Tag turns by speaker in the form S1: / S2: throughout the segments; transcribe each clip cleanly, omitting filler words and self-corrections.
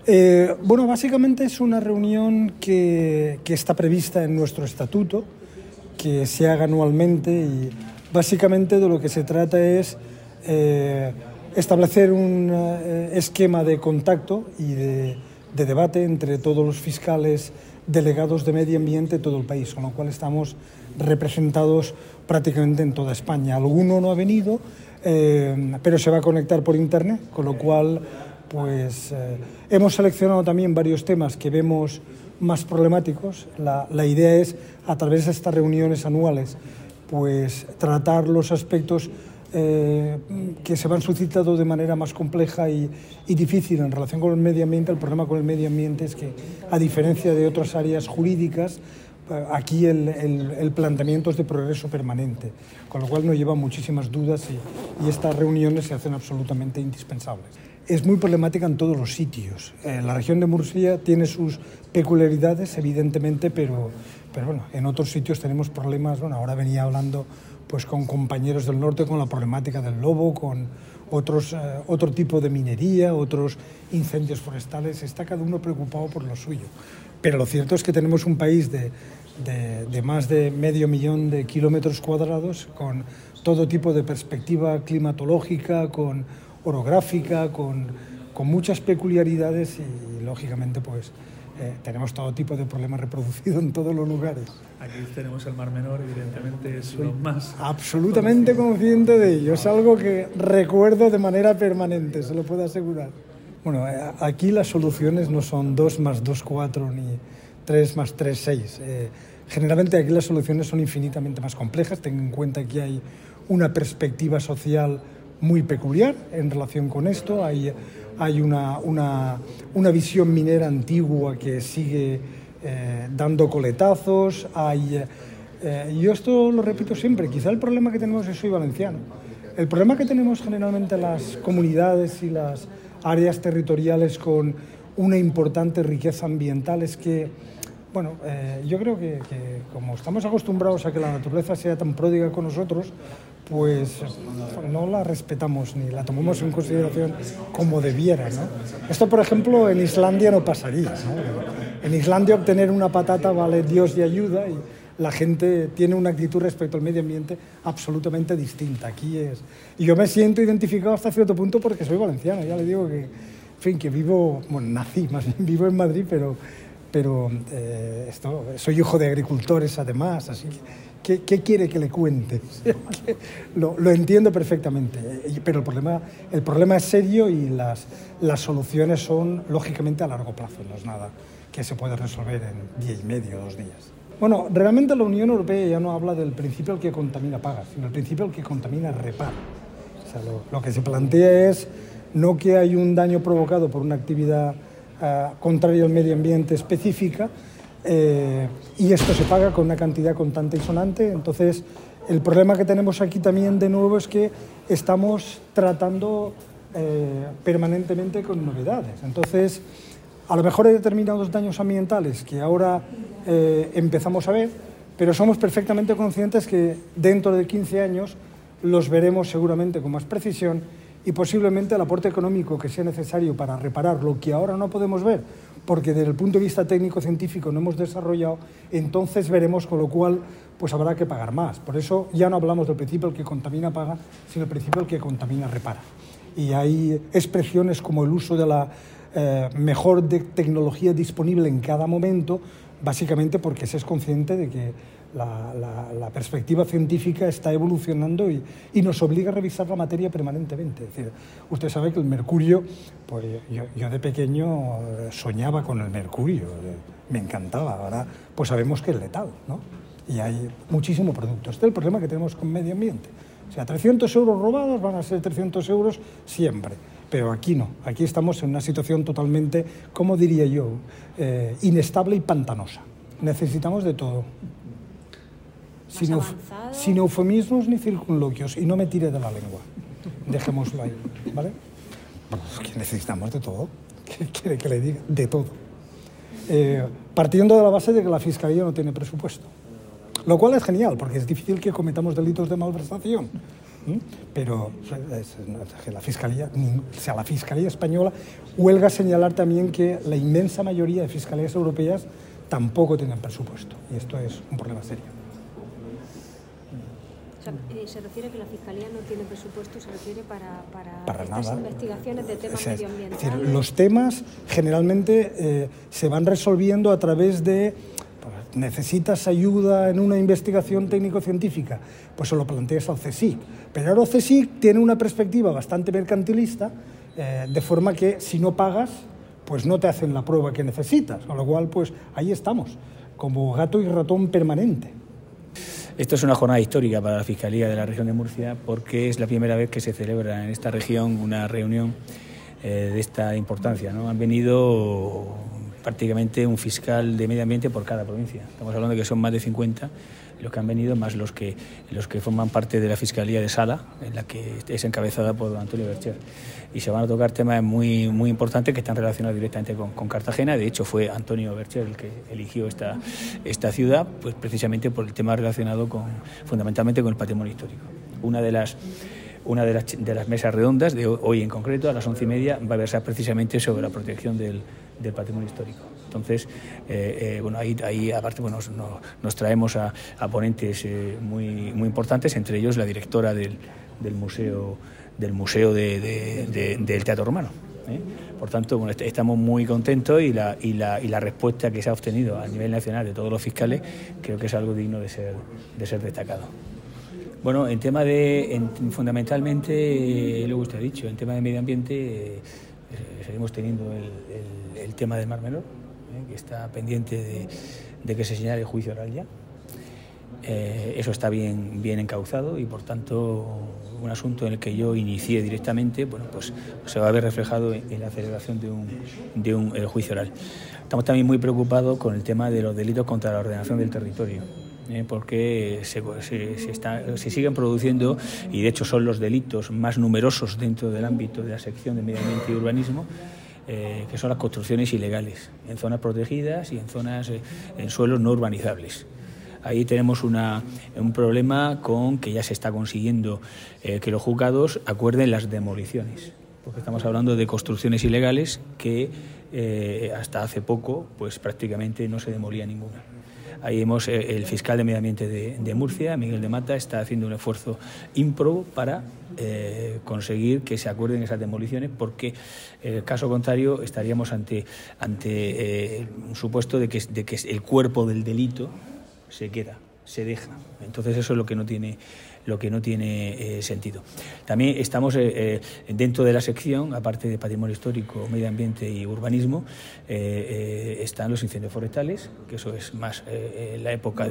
S1: Bueno, básicamente es una reunión que está prevista en nuestro estatuto, que se haga anualmente, y básicamente de lo que se trata es establecer un esquema de contacto y de debate entre todos los fiscales delegados de medio ambiente de todo el país, con lo cual estamos representados prácticamente en toda España. Alguno no ha venido, pero se va a conectar por internet, con lo cual pues hemos seleccionado también varios temas que vemos más problemáticos. La idea es, a través de estas reuniones anuales, pues tratar los aspectos que se van suscitando de manera más compleja y difícil en relación con el medio ambiente. El problema con el medio ambiente es que, a diferencia de otras áreas jurídicas, aquí el planteamiento es de progreso permanente, con lo cual nos lleva muchísimas dudas y estas reuniones se hacen absolutamente indispensables. Es muy problemática en todos los sitios. La región de Murcia tiene sus peculiaridades, evidentemente, pero bueno, en otros sitios tenemos problemas. Bueno, ahora venía hablando pues con compañeros del norte con la problemática del lobo, con otro tipo de minería, otros incendios forestales. Está cada uno preocupado por lo suyo. Pero lo cierto es que tenemos un país de más de 500.000 de kilómetros cuadrados, con todo tipo de perspectiva climatológica, con orográfica, con muchas peculiaridades y, lógicamente, pues tenemos todo tipo de problemas reproducidos en todos los lugares.
S2: Aquí tenemos el Mar Menor, evidentemente es lo más...
S1: Absolutamente consciente de ello, es algo que recuerdo de manera permanente, se lo puedo asegurar. Bueno, aquí las soluciones no son 2 más 2, 4, ni 3 más 3, 6. Generalmente aquí las soluciones son infinitamente más complejas. Ten en cuenta que hay una perspectiva social muy peculiar en relación con esto. Hay una visión minera antigua que sigue dando coletazos. Yo esto lo repito siempre, quizá el problema que tenemos, soy valenciano, el problema que tenemos generalmente las comunidades y las áreas territoriales con una importante riqueza ambiental es que, bueno, yo creo que como estamos acostumbrados a que la naturaleza sea tan pródiga con nosotros, pues no la respetamos ni la tomamos en consideración como debiera, ¿no? Esto, por ejemplo, en Islandia no pasaría, ¿no? En Islandia obtener una patata vale Dios y ayuda, y la gente tiene una actitud respecto al medio ambiente absolutamente distinta. Aquí es... Y yo me siento identificado hasta cierto punto porque soy valenciano. Ya le digo que, en fin, que vivo... Bueno, nací, más bien vivo en Madrid, pero soy hijo de agricultores además, así que ¿qué quiere que le cuente? Lo entiendo perfectamente, pero el problema es serio y las soluciones son, lógicamente, a largo plazo. No es nada que se pueda resolver en día y medio, 2 días. Bueno, realmente la Unión Europea ya no habla del principio el que contamina paga, sino el principio el que contamina repara. O sea, lo que se plantea es no que hay un daño provocado por una actividad contraria al medio ambiente específica, y esto se paga con una cantidad contante y sonante. Entonces, el problema que tenemos aquí también, de nuevo, es que estamos tratando permanentemente con novedades. Entonces, a lo mejor hay determinados daños ambientales que ahora empezamos a ver, pero somos perfectamente conscientes que dentro de 15 años los veremos seguramente con más precisión, y posiblemente el aporte económico que sea necesario para reparar lo que ahora no podemos ver, porque desde el punto de vista técnico-científico no hemos desarrollado, entonces veremos, con lo cual pues habrá que pagar más. Por eso ya no hablamos del principio el que contamina paga, sino el principio el que contamina repara. Y hay expresiones como el uso de la mejor tecnología disponible en cada momento, básicamente porque se es consciente de que la perspectiva científica está evolucionando y nos obliga a revisar la materia permanentemente. Es decir, usted sabe que el mercurio, pues yo de pequeño soñaba con el mercurio, me encantaba. Ahora pues sabemos que es letal, ¿no? Y hay muchísimo producto. Este es el problema que tenemos con medio ambiente. O sea, 300 euros robados van a ser 300 euros siempre. Pero aquí no, aquí estamos en una situación totalmente, ¿cómo diría yo?, inestable y pantanosa. Necesitamos de todo. Sin eufemismos ni circunloquios, y no me tire de la lengua. Dejémoslo ahí, ¿vale? Pues que necesitamos de todo. ¿Qué quiere que le diga? De todo. Partiendo de la base de que la Fiscalía no tiene presupuesto. Lo cual es genial, porque es difícil que cometamos delitos de malversación. Pero la Fiscalía, la Fiscalía española huelga señalar también que la inmensa mayoría de fiscalías europeas tampoco tienen presupuesto, y esto es un problema serio.
S3: O sea, ¿se refiere que la Fiscalía no tiene presupuesto? ¿Se refiere para estas
S1: nada.
S3: Investigaciones de temas medioambientales?
S1: Es decir, los temas generalmente se van resolviendo a través de... ¿Necesitas ayuda en una investigación técnico-científica? Pues se lo planteas al CSIC. Pero ahora el CSIC tiene una perspectiva bastante mercantilista, de forma que si no pagas, pues no te hacen la prueba que necesitas. Con lo cual, pues ahí estamos, como gato y ratón permanente.
S4: Esto es una jornada histórica para la Fiscalía de la región de Murcia, porque es la primera vez que se celebra en esta región una reunión de esta importancia, ¿no? Han venido prácticamente un fiscal de medio ambiente por cada provincia. Estamos hablando de que son más de 50 los que han venido, más los que forman parte de la Fiscalía de Sala, en la que es encabezada por don Antonio Bercher. Y se van a tocar temas muy importantes que están relacionados directamente con Cartagena. De hecho, fue Antonio Bercher el que eligió esta ciudad, pues precisamente por el tema relacionado fundamentalmente con el patrimonio histórico. Una de las mesas redondas de hoy en concreto, a las 11:30, va a versar precisamente sobre la protección del patrimonio histórico. Entonces, ahí aparte nos traemos a ponentes muy importantes, entre ellos la directora del Museo del Teatro Romano. Por tanto, estamos muy contentos y la respuesta que se ha obtenido a nivel nacional de todos los fiscales creo que es algo digno de ser destacado. Bueno, fundamentalmente, lo que usted ha dicho, en tema de medio ambiente seguimos teniendo el tema del Mar Menor, que está pendiente de que se señale el juicio oral ya. Eso está bien encauzado y, por tanto, un asunto en el que yo inicié directamente, pues se va a ver reflejado en la celebración de un juicio oral. Estamos también muy preocupados con el tema de los delitos contra la ordenación del territorio. Porque se siguen produciendo, y de hecho son los delitos más numerosos dentro del ámbito de la sección de Medio Ambiente y Urbanismo, que son las construcciones ilegales en zonas protegidas y en suelos no urbanizables. Ahí tenemos un problema con que ya se está consiguiendo que los juzgados acuerden las demoliciones, porque estamos hablando de construcciones ilegales que hasta hace poco pues prácticamente no se demolía ninguna. Ahí el fiscal de Medio Ambiente de Murcia, Miguel de Mata, está haciendo un esfuerzo ímprobo para conseguir que se acuerden esas demoliciones, porque caso contrario estaríamos ante un supuesto de que el cuerpo del delito se deja. Entonces eso es lo que no tiene sentido. También estamos dentro de la sección, aparte de patrimonio histórico, medio ambiente y urbanismo, están los incendios forestales, que eso es más la época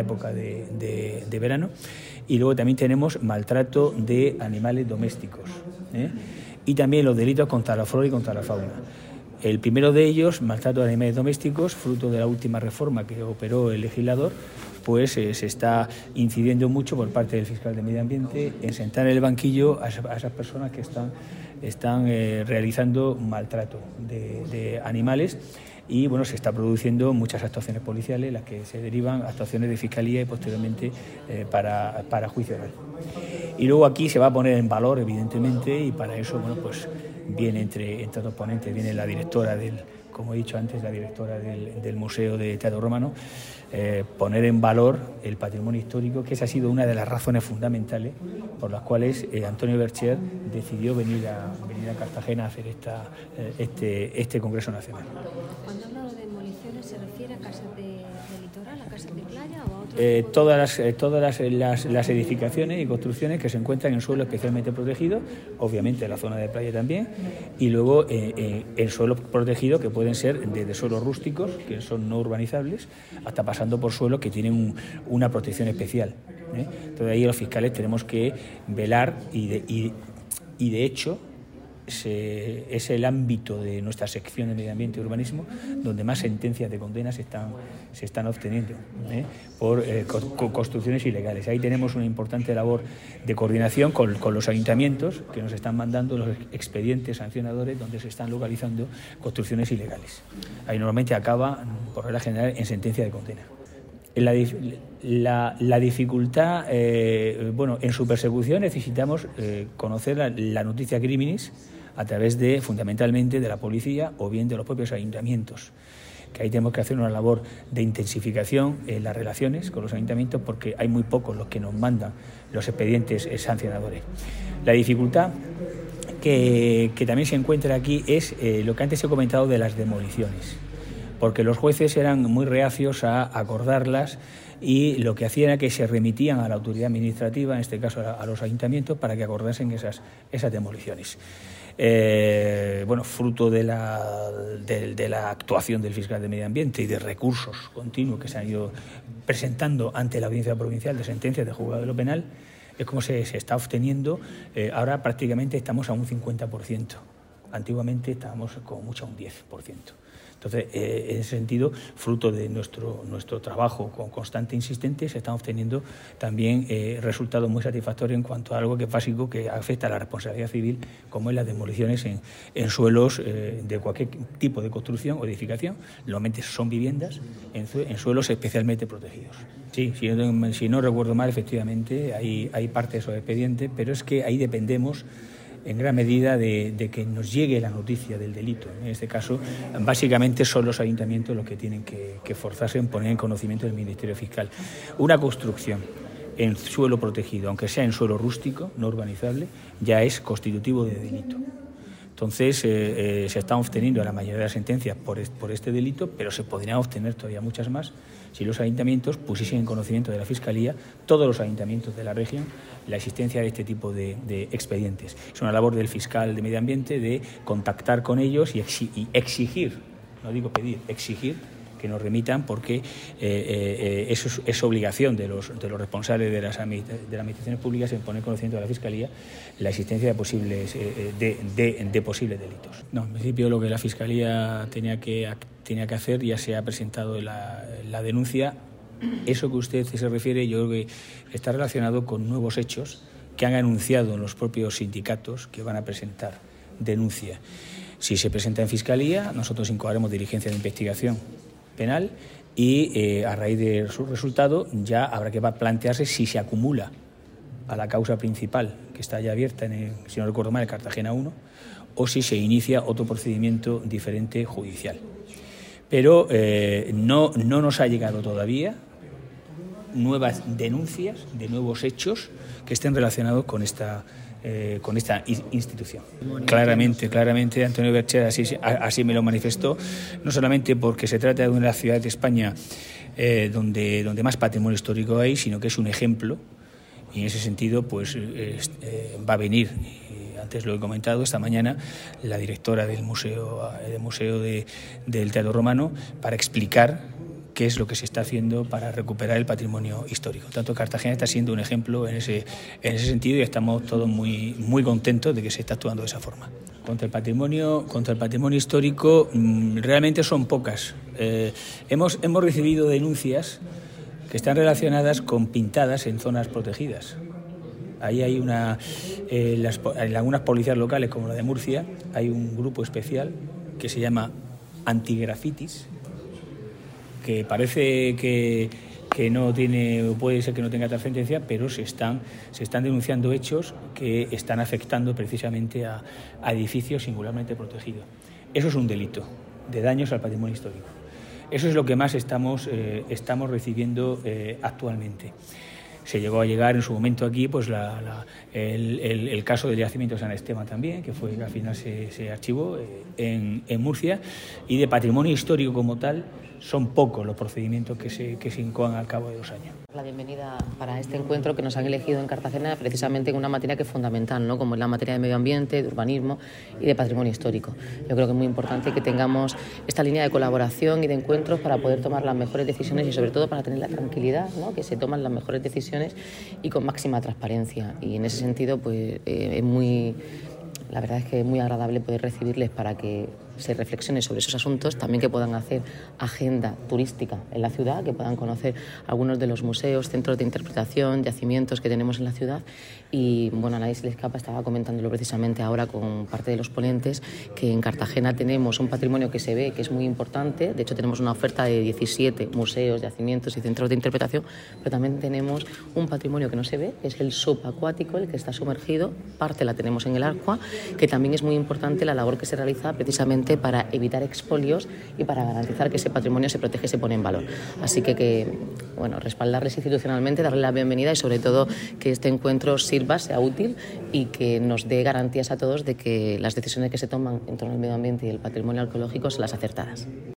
S4: de verano, y luego también tenemos maltrato de animales domésticos, y también los delitos contra la flora y contra la fauna. El primero de ellos, maltrato de animales domésticos, fruto de la última reforma que operó el legislador, pues se está incidiendo mucho por parte del fiscal de Medio Ambiente en sentar en el banquillo a esas personas que están realizando maltrato de animales. Y bueno, se está produciendo muchas actuaciones policiales, las que se derivan actuaciones de fiscalía y posteriormente para juicio oral. Y luego aquí se va a poner en valor, evidentemente, y para eso, bueno, pues viene entre otros ponentes, viene la directora como he dicho antes, la directora del Museo de Teatro Romano, poner en valor el patrimonio histórico, que esa ha sido una de las razones fundamentales por las cuales Antonio Bercher decidió venir a Cartagena a hacer este Congreso Nacional.
S3: Cuando habla de demoliciones, ¿se refiere a casas de litoral, a casas de playa o a otro?
S4: Todas las edificaciones y construcciones que se encuentran en suelo especialmente protegido, obviamente en la zona de playa también, y luego en suelos protegidos que pueden ser desde suelos rústicos, que son no urbanizables, hasta pasando por suelos que tienen una protección especial. Entonces ahí los fiscales tenemos que velar y de hecho es el ámbito de nuestra sección de Medio Ambiente y Urbanismo donde más sentencias de condena se están obteniendo por construcciones ilegales. Ahí tenemos una importante labor de coordinación con los ayuntamientos, que nos están mandando los expedientes sancionadores donde se están localizando construcciones ilegales. Ahí normalmente acaba, por regla general, en sentencia de condena. La dificultad, bueno, en su persecución necesitamos conocer la noticia criminis a través fundamentalmente de la policía o bien de los propios ayuntamientos, que ahí tenemos que hacer una labor de intensificación en las relaciones con los ayuntamientos, porque hay muy pocos los que nos mandan los expedientes sancionadores. La dificultad que también se encuentra aquí es lo que antes he comentado de las demoliciones, porque los jueces eran muy reacios a acordarlas y lo que hacían era que se remitían a la autoridad administrativa, en este caso a los ayuntamientos, para que acordasen esas demoliciones. Bueno, fruto de la actuación del fiscal de Medio Ambiente y de recursos continuos que se han ido presentando ante la Audiencia Provincial de sentencias de juzgado de lo penal, es como se está obteniendo. Ahora prácticamente estamos a un 50%. Antiguamente estábamos como mucho a un 10%. Entonces, en ese sentido, fruto de nuestro trabajo constante e insistente, se están obteniendo también resultados muy satisfactorios en cuanto a algo que es básico, que afecta a la responsabilidad civil, como es las demoliciones en suelos de cualquier tipo de construcción o edificación. Normalmente son viviendas en suelos especialmente protegidos. Sí, si no recuerdo mal, efectivamente, hay parte de esos expedientes, pero es que ahí dependemos en gran medida de que nos llegue la noticia del delito. En este caso, básicamente son los ayuntamientos los que tienen que esforzarse en poner en conocimiento del Ministerio Fiscal. Una construcción en suelo protegido, aunque sea en suelo rústico, no urbanizable, ya es constitutivo de delito. Entonces, se están obteniendo la mayoría de las sentencias por este delito, pero se podrían obtener todavía muchas más si los ayuntamientos pusiesen en conocimiento de la Fiscalía, todos los ayuntamientos de la región, la existencia de este tipo de expedientes. Es una labor del fiscal de Medio Ambiente de contactar con ellos y exigir, no digo pedir, exigir que nos remitan, porque eso es obligación de los responsables de las administraciones públicas en poner conocimiento de la Fiscalía la existencia de posibles delitos. No, en principio lo que la Fiscalía tenía que hacer, ya se ha presentado la denuncia. Eso que usted se refiere, yo creo que está relacionado con nuevos hechos que han anunciado los propios sindicatos que van a presentar denuncia. Si se presenta en Fiscalía, nosotros incoaremos diligencia de investigación penal y a raíz de su resultado ya habrá que plantearse si se acumula a la causa principal, que está ya abierta, si no recuerdo mal, en Cartagena 1, o si se inicia otro procedimiento diferente judicial. Pero no nos ha llegado todavía nuevas denuncias de nuevos hechos que estén relacionados con esta institución. Claramente Antonio Bercher así me lo manifestó, no solamente porque se trata de una de las ciudades de España donde más patrimonio histórico hay, sino que es un ejemplo, y en ese sentido pues va a venir, y antes lo he comentado, esta mañana la directora del Museo del Teatro Romano para explicar qué es lo que se está haciendo para recuperar el patrimonio histórico. Tanto Cartagena está siendo un ejemplo en ese sentido y estamos todos muy, muy contentos de que se está actuando de esa forma. Contra el patrimonio histórico realmente son pocas. Hemos recibido denuncias que están relacionadas con pintadas en zonas protegidas. Ahí hay en algunas policías locales, como la de Murcia, hay un grupo especial que se llama Antigrafitis, que parece que no tiene, o puede ser que no tenga trascendencia, pero se están denunciando hechos que están afectando precisamente a edificios singularmente protegidos. Eso es un delito de daños al patrimonio histórico. Eso es lo que más estamos recibiendo actualmente. Se llegó a llegar en su momento aquí pues el caso del yacimiento de San Esteban también, que al final se archivó en Murcia, y de patrimonio histórico como tal son pocos los procedimientos que se incoan al cabo de 2 años.
S5: La bienvenida para este encuentro que nos han elegido en Cartagena precisamente en una materia que es fundamental, ¿no? Como es la materia de medio ambiente, de urbanismo y de patrimonio histórico. Yo creo que es muy importante que tengamos esta línea de colaboración y de encuentros para poder tomar las mejores decisiones y sobre todo para tener la tranquilidad, ¿no? Que se toman las mejores decisiones y con máxima transparencia. Y en ese sentido, pues la verdad es que es muy agradable poder recibirles para que se reflexione sobre esos asuntos, también que puedan hacer agenda turística en la ciudad, que puedan conocer algunos de los museos, centros de interpretación, yacimientos que tenemos en la ciudad. Y bueno, a nadie se le escapa, estaba comentándolo precisamente ahora con parte de los ponentes, que en Cartagena tenemos un patrimonio que se ve, que es muy importante. De hecho, tenemos una oferta de 17 museos, yacimientos y centros de interpretación, pero también tenemos un patrimonio que no se ve, que es el subacuático, el que está sumergido. Parte la tenemos en el Arqua, que también es muy importante la labor que se realiza precisamente para evitar expolios y para garantizar que ese patrimonio se protege y se pone en valor. Así que bueno, respaldarles institucionalmente, darle la bienvenida y sobre todo que este encuentro sirva, sea útil y que nos dé garantías a todos de que las decisiones que se toman en torno al medio ambiente y el patrimonio arqueológico son las acertadas.